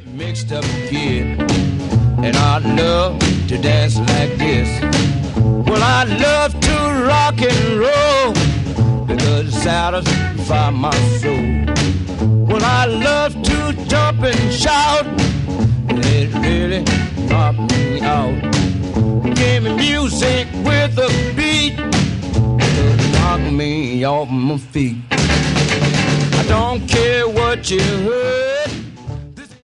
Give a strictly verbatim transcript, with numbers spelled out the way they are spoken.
Mixed up kid, and I love to dance like this. Well, I love to rock and roll because it satisfies my soul. Well, I love to jump and shout, and it really knocked me out. Give me music with a beat to knock me off my feet. I don't care what you heard.